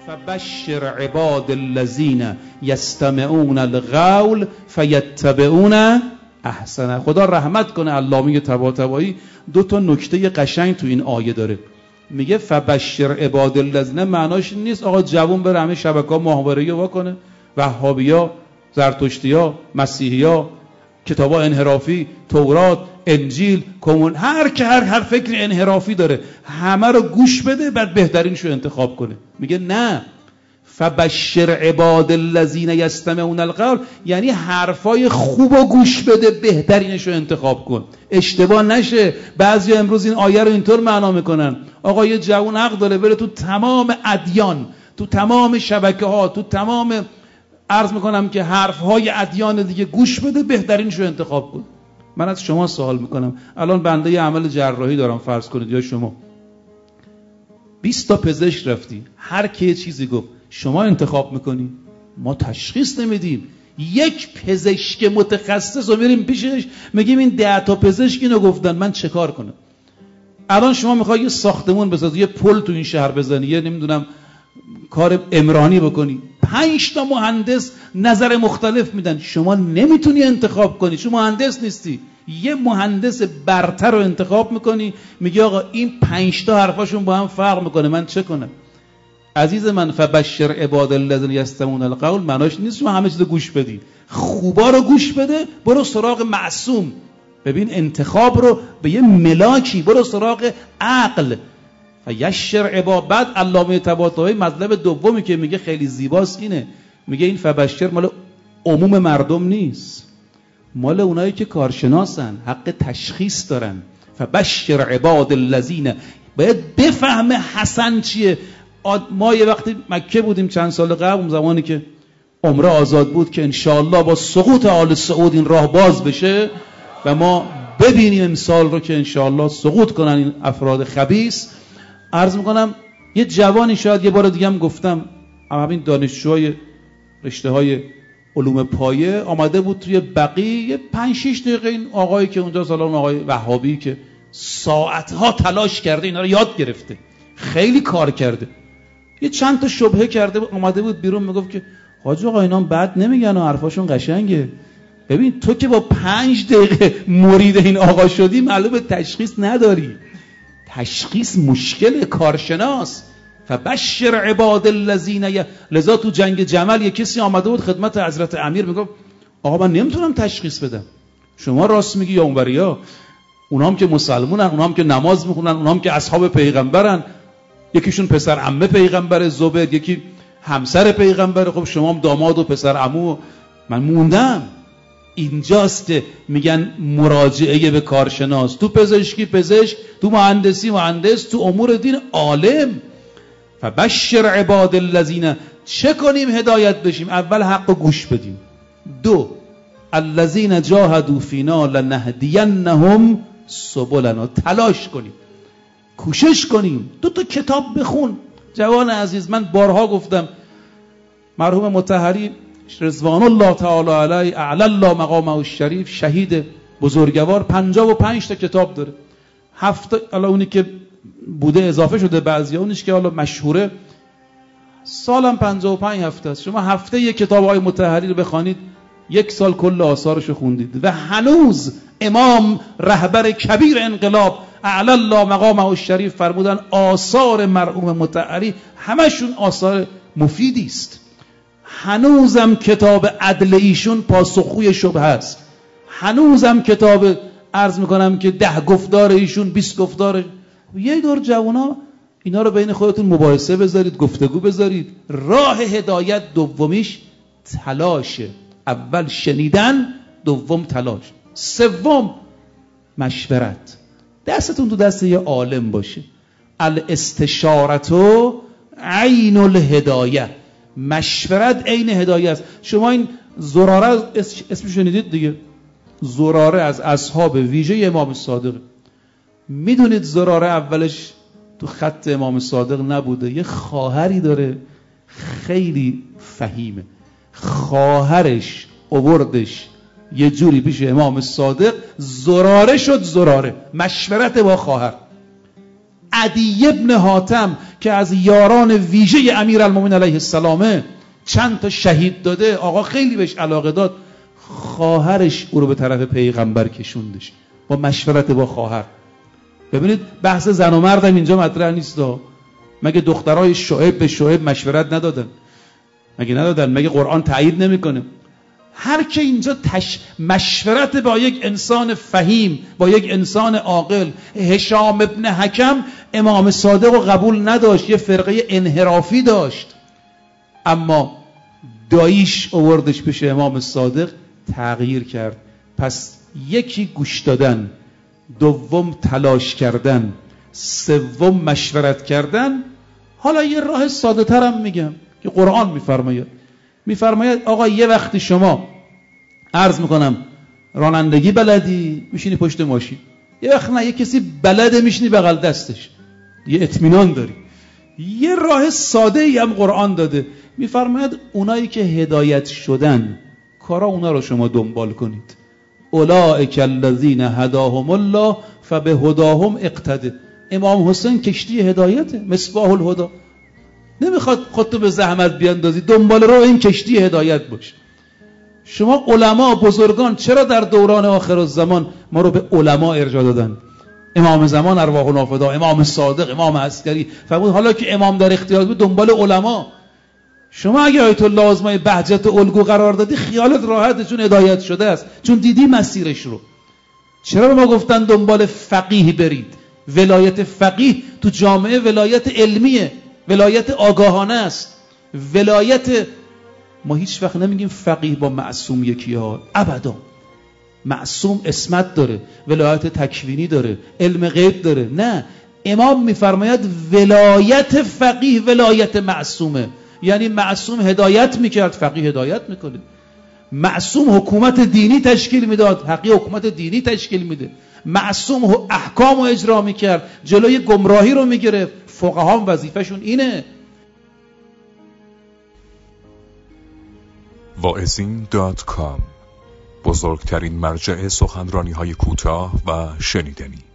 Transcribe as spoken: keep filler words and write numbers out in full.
فبشر عباد الذین یستمعون القول فیتبعون احسنه. خدا رحمت کنه علامه طباطبایی، دو تا نکته قشنگ تو این آیه داره. میگه فبشر عباد الذین، معناش نیست آقا جوون بره همه شبکه‌ها ماهواره‌ای وا کنه، وهابیا، زرتشتیا، مسیحیا، کتابا انحرافی، تورات، انجیل، کمون، هر که هر هر فکر انحرافی داره همه رو گوش بده بعد بهترینشو انتخاب کنه. میگه نه، فبشر عباد الذین یستمعون القول، یعنی حرفای خوبو گوش بده بهترینشو انتخاب کن، اشتباه نشه. بعضی امروز این آیه رو اینطور معنا میکنن آقا یه جوون حق داره بره تو تمام ادیان، تو تمام شبکه‌ها، تو تمام عرض میکنم که حرفهای ادیان دیگه گوش بده بهترینشو انتخاب کن. من از شما سوال میکنم، الان بنده یه عمل جراحی دارم فرض کنید، یا شما بیست تا پزشک رفتی، هر کی یه چیزی گفت شما انتخاب میکنی؟ ما تشخیص نمیدیم. یک پزشک متخصص رو میریم پیشش میگیم این ده تا پزشک اینو گفتن، من چه کار کنم؟ الان شما میخوای یه ساختمون بسازی، یه پل تو این شهر بزنی، یه نمیدونم کار عمرانی بکنی، پنج تا مهندس نظر مختلف میدن، شما نمیتونی انتخاب کنی، شما مهندس نیستی. یه مهندس برتر رو انتخاب میکنی، میگی آقا این پنج تا حرفاشون با هم فرق میکنه، من چه کنم؟ عزیز من، فبشر عباد الذین یستمعون القول معناش نیست شما همه چیزو گوش بدی، خوبا رو گوش بده، برو سراغ معصوم. ببین انتخاب رو به یه ملاکی، برو سراغ عقل. فیشر عباد. بعد علامه طباطبایی مطلب دومی که میگه خیلی زیباست اینه، میگه این فبشر مال عموم مردم نیست، مال اونایی که کارشناسن، حق تشخیص دارن. فبشر عباد الذین، باید بفهمه حسن چیه. ما یه وقتی مکه بودیم چند سال قبل، اون زمانی که عمره آزاد بود، که انشاءالله با سقوط آل سعود این راه باز بشه و ما ببینیم امسال رو که انشاءالله سقوط کنن این افراد خبیث. عرض میکنم یه جوانی، شاید یه بار دیگه هم گفتم، همین دانشجوهای رشته های علوم پایه آمده بود توی بقی، یه پنج شش دقیقه این آقایی که اونجا سالان، اون آقای وهابی که ساعتها تلاش کرده اینا رو یاد گرفته، خیلی کار کرده، یه چند تا شبهه کرده، آمده بود بیرون میگفت که حاج آقا اینا بد نمیگن و حرفاشون قشنگه. ببین تو که با پنج دقیقه مرید این آقا شدی معلومه تشخیص نداری، تشخیص مشکل کارشناس. فبشر عباد الذین ی... لذا تو جنگ جمل یه کسی آمده بود خدمت حضرت امیر میگفت آقا من نمیتونم تشخیص بدم، شما راست میگی یا اونوریا، اونام که مسلمونن، اونام که نماز میخونن، اونام که اصحاب پیغمبرن، یکیشون پسر عمه پیغمبر زبیر، یکی همسر پیغمبر، خب شما هم داماد و پسر عمو. من موندم. اینجاست که میگن مراجعه به کارشناس، تو پزشکی پزشک، تو مهندسی مهندس، تو امور دین عالم. فبشر عباد الذین، چه کنیم هدایت بشیم؟ اول حق گوش بدیم، دو الذین جاهدوا فینا لنهدینهم سبلنا، تلاش کنیم، کوشش کنیم. دو تا کتاب بخون. جوان عزیز، من بارها گفتم مرحوم مطهری رضوان الله تعالی علیه اعلی الله مقامه الشریف، شهید بزرگوار، پنجاه و پنج تا کتاب داره. هفته حالا اونی که بوده اضافه شده، بعضی اونیش که حالا مشهوره، سالم پنجاه و پنج هفته است. شما هفته یک کتاب های مطهری رو بخوانید، یک سال کل آثارش رو خوندید. و هنوز امام رهبر کبیر انقلاب اعلی الله مقامه الشریف فرمودن آثار مرحوم مطهری همشون آثار مفیدی است. هنوزم کتاب عدل ایشون پاسخگوی شبهه است. هنوزم کتاب عرض میکنم که ده گفتار ایشون بیست گفتار. یه دور جوانا اینا رو بین خودتون مباحثه بذارید، گفتگو بذارید. راه هدایت دومیش تلاشه. اول شنیدن، دوم تلاش، سوم مشورت. دستتون تو دست یه عالم باشه. الاستشارتو عین الهدایه، مشورت عین هدایه است. شما این زراره اسم شنیدید دیگه، زراره از اصحاب ویژه امام صادق. میدونید زراره اولش تو خط امام صادق نبوده، یه خواهری داره خیلی فهیمه، خواهرش آوردش یه جوری پیش امام صادق، زراره شد زراره. مشورت با خواهر. عدی ابن حاتم که از یاران ویژه امیرالمومنین علیه السلامه، چند تا شهید داده، آقا خیلی بهش علاقه داد، خواهرش او رو به طرف پیغمبر کشوندش با مشورت با خواهر. ببینید بحث زن و مردم اینجا مطرح نیست. مگه دخترای شعیب به شعیب مشورت ندادن؟ مگه ندادن؟ مگه قرآن تایید نمیکنه؟ هر که اینجا تش... مشورت با یک انسان فهیم، با یک انسان عاقل. هشام ابن حکم امام صادق رو قبول نداشت، یه فرقه انحرافی داشت، اما داییش آوردش پیش امام صادق، تغییر کرد. پس یکی گوش دادن، دوم تلاش کردن، سوم مشورت کردن. حالا یه راه ساده ترم میگم که قرآن میفرماید. میفرماید آقا یه وقتی شما عرض میکنم رانندگی بلدی، میشینی پشت ماشین، یه وقت نه یه کسی بلده میشینی بغل دستش، یه اطمینان داری. یه راه ساده ای هم قرآن داده، میفرماید اونایی که هدایت شدن کارا اونا رو شما دنبال کنید. اولئک الذین هداهم الله فبهداهم اقتده. امام حسین کشتی هدایته، مصباح الهدی. نمیخواد خودتو به زحمت بیاندازی، دنبال رو این کشتی هدایت باش. شما علما بزرگان چرا در دوران آخر الزمان ما رو به علما ارجاع دادن؟ امام زمان ارواحنا فدا، امام صادق، امام عسکری فرمود حالا که امام در اختیار بود دنبال علما. شما اگه آیت الله آزمای بهجت الگو قرار دادی خیالت راحته، چون هدایت شده است، چون دیدی مسیرش رو. چرا به ما گفتن دنبال فقیه برید؟ ولایت فقیه تو جامعه ولایت علمیه، ولایت آگاهانه است. ولایت ما هیچ وقت نمیگیم فقیه با معصوم یکی ها، ابدا. معصوم اسمت داره، ولایت تکوینی داره، علم غیب داره. نه، امام میفرماید ولایت فقیه ولایت معصومه. یعنی معصوم هدایت میکرد، فقیه هدایت میکنه. معصوم حکومت دینی تشکیل میداد، فقیه حکومت دینی تشکیل میده. معصوم احکام رو اجرا میکرد، جلوی گمراهی رو میگرفت. فقها وظیفهشون اینه. واعظین دات کام، بزرگترین مرجع سخنرانی های کوتاه و شنیدنی.